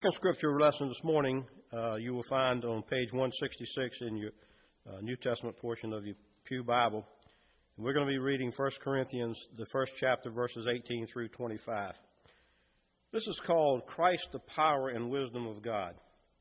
Second scripture lesson this morning you will find on page 166 in your New Testament portion of your Pew Bible. We're going to be reading 1 Corinthians, the first chapter, verses 18 through 25. This is called Christ, the Power and Wisdom of God.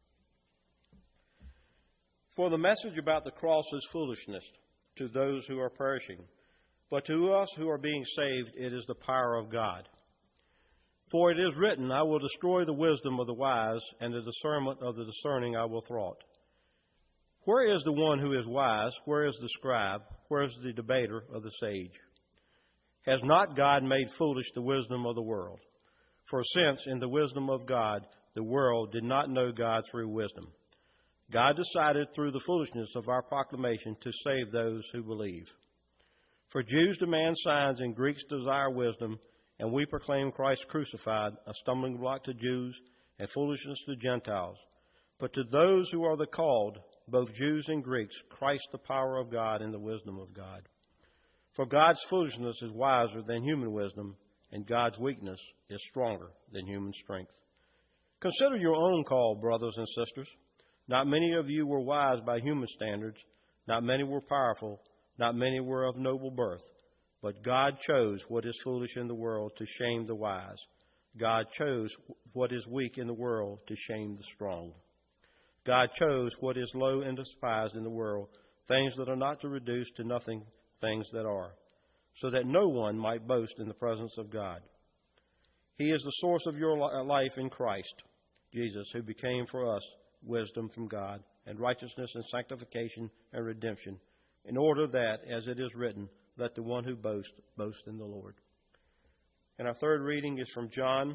For the message about the cross is foolishness to those who are perishing, but to us who are being saved it is the power of God. For it is written, I will destroy the wisdom of the wise, and the discernment of the discerning I will thwart. Where is the one who is wise? Where is the scribe? Where is the debater of the sage? Has not God made foolish the wisdom of the world? For since in the wisdom of God the world did not know God through wisdom, God decided through the foolishness of our proclamation to save those who believe. For Jews demand signs and Greeks desire wisdom, and we proclaim Christ crucified, a stumbling block to Jews and foolishness to Gentiles. But to those who are the called, both Jews and Greeks, Christ the power of God and the wisdom of God. For God's foolishness is wiser than human wisdom, and God's weakness is stronger than human strength. Consider your own call, brothers and sisters. Not many of you were wise by human standards. Not many were powerful. Not many were of noble birth. But God chose what is foolish in the world to shame the wise. God chose what is weak in the world to shame the strong. God chose what is low and despised in the world, things that are not to reduce to nothing, things that are, so that no one might boast in the presence of God. He is the source of your life in Christ Jesus, who became for us wisdom from God, and righteousness and sanctification and redemption, in order that, as it is written, let the one who boasts, boast in the Lord. And our third reading is from John.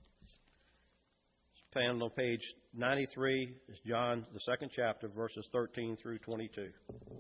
It's found on page 93. It's John, the second chapter, verses 13 through 22.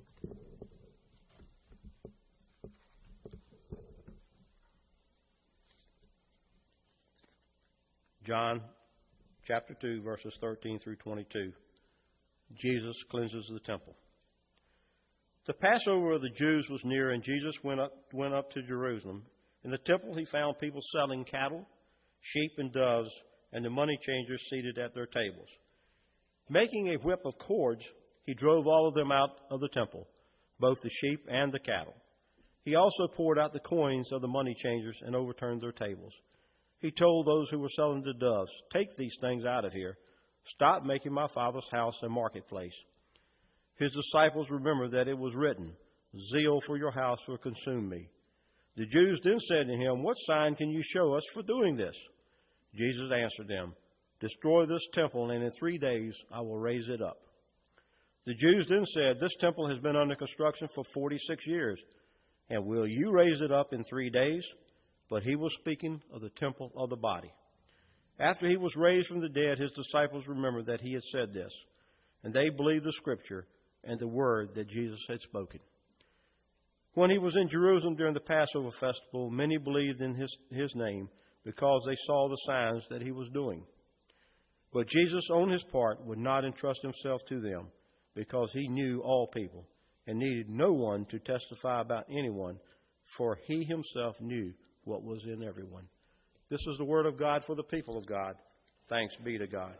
John, chapter 2, verses 13 through 22. Jesus cleanses the temple. The Passover of the Jews was near, and Jesus went up to Jerusalem. In the temple he found people selling cattle, sheep, and doves, and the money changers seated at their tables. Making a whip of cords, he drove all of them out of the temple, both the sheep and the cattle. He also poured out the coins of the money changers and overturned their tables. He told those who were selling the doves, take these things out of here. Stop making my Father's house a marketplace. His disciples remembered that it was written, zeal for your house will consume me. The Jews then said to him, what sign can you show us for doing this? Jesus answered them, destroy this temple, and in 3 days I will raise it up. The Jews then said, this temple has been under construction for 46 years, and will you raise it up in 3 days? But he was speaking of the temple of the body. After he was raised from the dead, his disciples remembered that he had said this, and they believed the Scripture and the word that Jesus had spoken. When he was in Jerusalem during the Passover festival, many believed in his name because they saw the signs that he was doing. But Jesus, on his part, would not entrust himself to them because he knew all people and needed no one to testify about anyone, for he himself knew what was in everyone. This is the word of God for the people of God. Thanks be to God.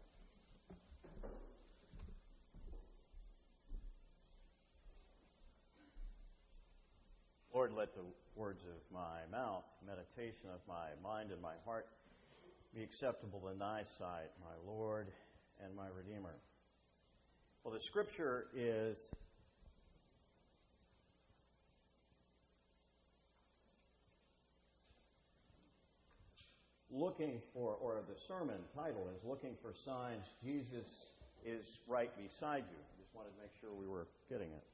Lord, let the words of my mouth, meditation of my mind and my heart be acceptable in thy sight, my Lord and my Redeemer. Well, the Scripture is looking for, or the sermon title is Looking for Signs. Jesus is right beside you. I just wanted to make sure we were getting it.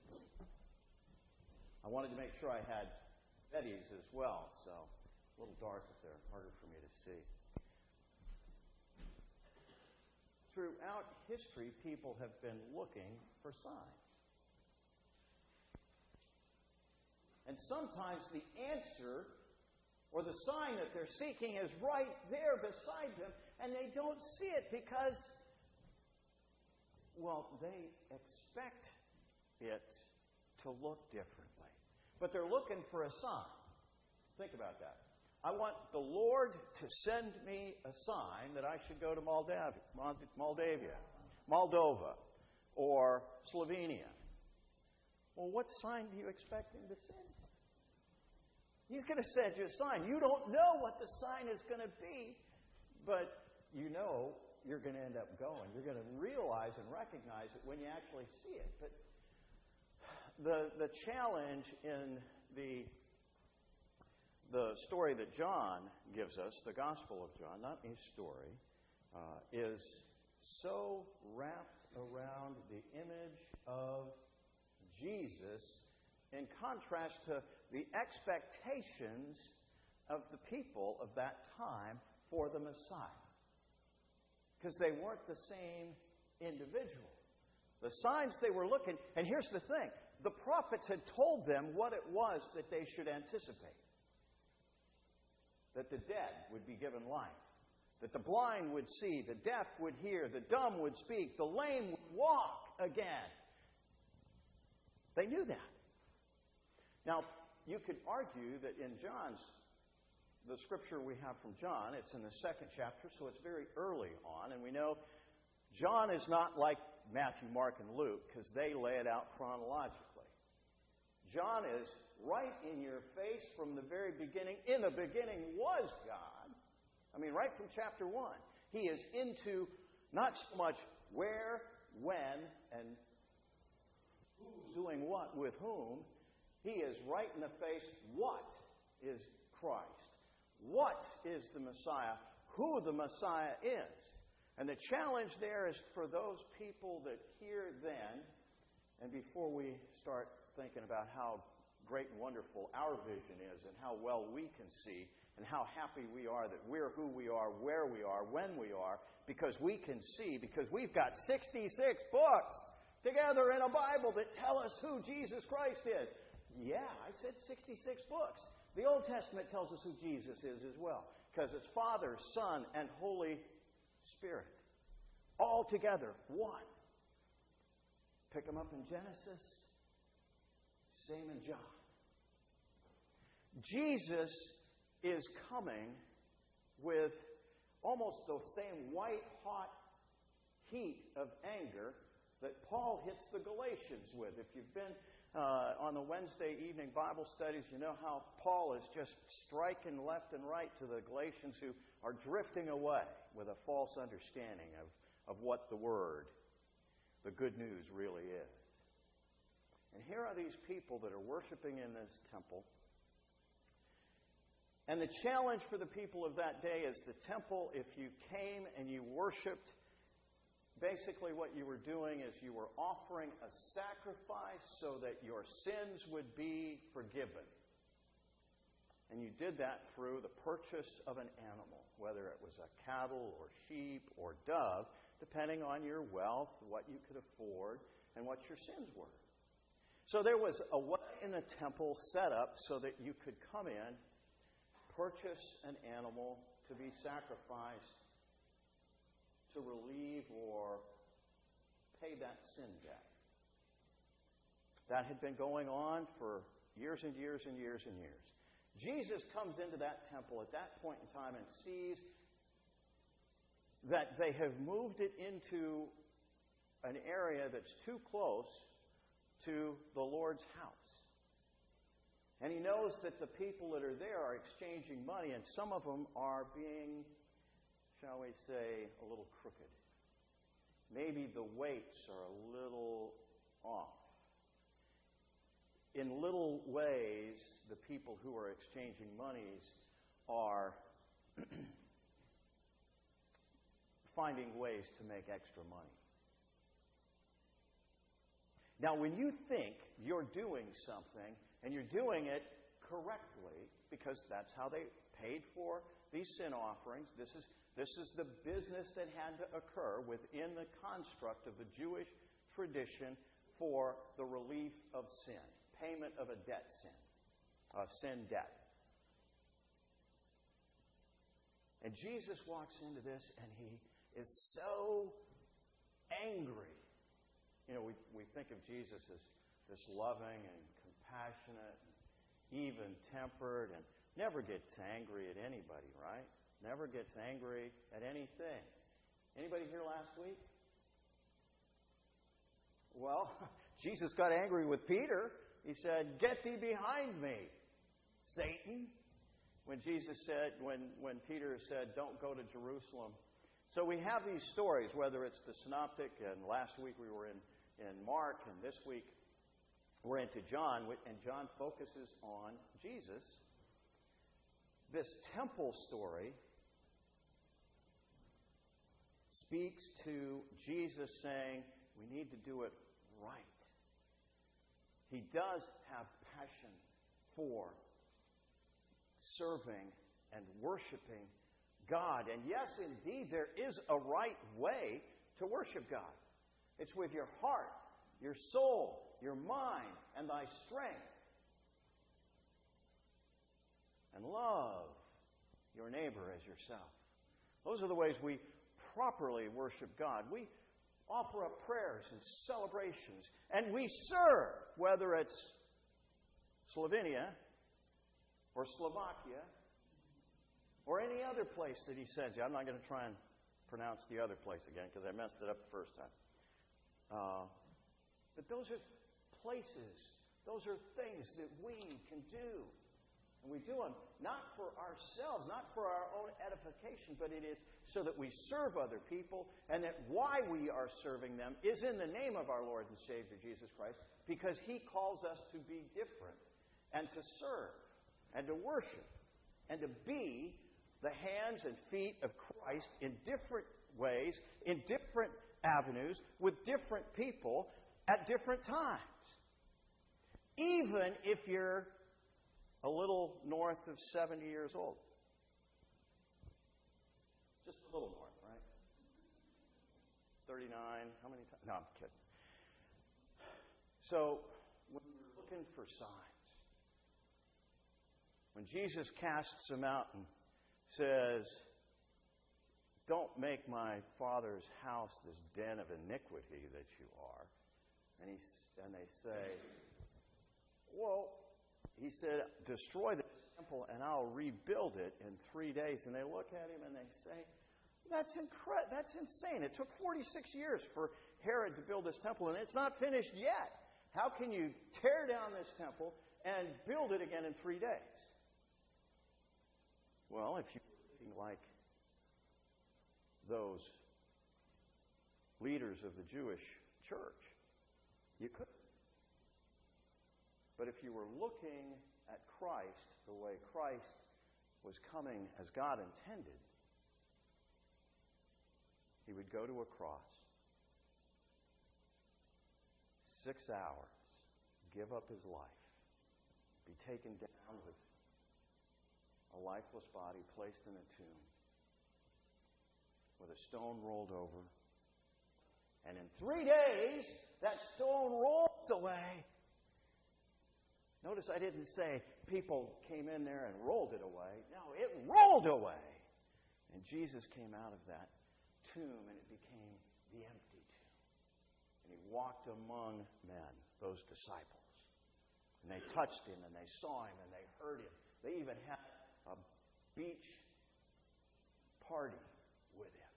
I wanted to make sure I had Betty's as well, so a little dark up there, harder for me to see. Throughout history, people have been looking for signs. And sometimes the answer or the sign that they're seeking is right there beside them, and they don't see it because, well, they expect it to look differently. But they're looking for a sign. Think about that. I want the Lord to send me a sign that I should go to Moldova, or Slovenia. Well, what sign do you expect him to send you? He's going to send you a sign. You don't know what the sign is going to be, but you know you're going to end up going. You're going to realize and recognize it when you actually see it. But the challenge in the story that John gives us, the Gospel of John, not his story, is so wrapped around the image of Jesus in contrast to the expectations of the people of that time for the Messiah. Because they weren't the same individual. The signs they were looking, and here's the thing, the prophets had told them what it was that they should anticipate. That the dead would be given life. That the blind would see, the deaf would hear, the dumb would speak, the lame would walk again. They knew that. Now, you could argue that in the scripture we have from John, it's in the 2nd chapter, so it's very early on, and we know John is not like Matthew, Mark, and Luke, because they lay it out chronologically. John is right in your face from the very beginning. In the beginning was God. I mean, right from chapter 1. He is into not so much where, when, and who's doing what with whom. He is right in the face. What is Christ? What is the Messiah? Who the Messiah is? And the challenge there is for those people that hear then, and before we start thinking about how great and wonderful our vision is and how well we can see and how happy we are that we're who we are, where we are, when we are, because we can see, because we've got 66 books together in a Bible that tell us who Jesus Christ is. Yeah, I said 66 books. The Old Testament tells us who Jesus is as well, because it's Father, Son, and Holy Spirit. All together, one. Pick them up in Genesis, same in John. Jesus is coming with almost the same white-hot heat of anger that Paul hits the Galatians with. If you've been on the Wednesday evening Bible studies, you know how Paul is just striking left and right to the Galatians who are drifting away with a false understanding of what the Word, the good news, really is. And here are these people that are worshiping in this temple. And the challenge for the people of that day is the temple, if you came and you worshiped, basically what you were doing is you were offering a sacrifice so that your sins would be forgiven. And you did that through the purchase of an animal, whether it was a cattle or sheep or dove, depending on your wealth, what you could afford, and what your sins were. So there was a way in the temple set up so that you could come in, purchase an animal to be sacrificed to relieve or pay that sin debt. That had been going on for years and years and years and years. Jesus comes into that temple at that point in time and sees that they have moved it into an area that's too close to the Lord's house. And he knows that the people that are there are exchanging money, and some of them are being, shall we say, a little crooked. Maybe the weights are a little off. In little ways, the people who are exchanging monies are finding ways to make extra money. Now, when you think you're doing something, and you're doing it correctly, because that's how they paid for these sin offerings, this is the business that had to occur within the construct of the Jewish tradition for the relief of sin, payment of a debt sin debt. And Jesus walks into this, and he is so angry. You know, we think of Jesus as this loving and compassionate, even-tempered, and never gets angry at anybody, right? Never gets angry at anything. Anybody here last week? Well, Jesus got angry with Peter. He said, "Get thee behind me, Satan." When Peter said, "Don't go to Jerusalem." So we have these stories, whether it's the Synoptic, and last week we were in Mark, and this week we're into John, and John focuses on Jesus. This temple story speaks to Jesus saying, we need to do it right. He does have passion for serving and worshiping God. And yes, indeed, there is a right way to worship God. It's with your heart, your soul, your mind, and thy strength. And love your neighbor as yourself. Those are the ways we properly worship God. We offer up prayers and celebrations, and we serve, whether it's Slovenia or Slovakia or any other place that He sends you. I'm not going to try and pronounce the other place again because I messed it up the first time. But those are places, those are things that we can do. And we do them not for ourselves, not for our own edification, but it is so that we serve other people, and that why we are serving them is in the name of our Lord and Savior Jesus Christ, because He calls us to be different and to serve and to worship and to be the hands and feet of Christ in different ways, in different avenues, with different people at different times. Even if you're a little north of 70 years old. Just a little north, right? 39, how many times? No, I'm kidding. So, when we're looking for signs, when Jesus casts them out and says, "Don't make my Father's house this den of iniquity that you are," and they say, "Well," He said, "destroy this temple and I'll rebuild it in 3 days." And they look at Him and they say, That's insane. It took 46 years for Herod to build this temple, and it's not finished yet. How can you tear down this temple and build it again in 3 days? Well, if you were thinking like those leaders of the Jewish church, you could. But if you were looking at Christ the way Christ was coming as God intended, He would go to a cross, 6 hours, give up His life, be taken down with a lifeless body placed in a tomb, with a stone rolled over, and in 3 days, that stone rolled away. Notice I didn't say people came in there and rolled it away. No, it rolled away. And Jesus came out of that tomb, and it became the empty tomb. And He walked among men, those disciples. And they touched Him, and they saw Him, and they heard Him. They even had a beach party with Him.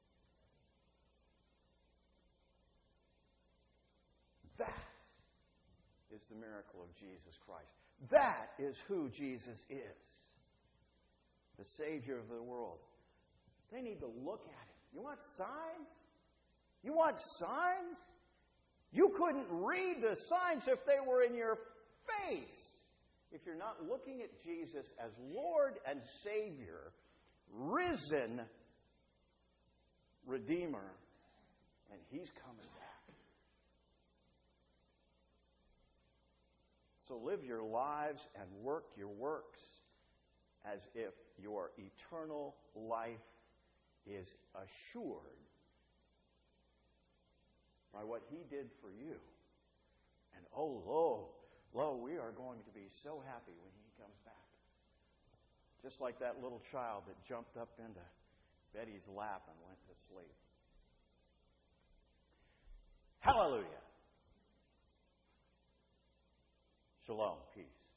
That is the miracle of Jesus Christ. That is who Jesus is. The Savior of the world. They need to look at Him. You want signs? You want signs? You couldn't read the signs if they were in your face. If you're not looking at Jesus as Lord and Savior, risen Redeemer, and He's coming back. So live your lives and work your works as if your eternal life is assured by what He did for you. And lo, we are going to be so happy when He comes back. Just like that little child that jumped up into Betty's lap and went to sleep. Hallelujah. Shalom, peace.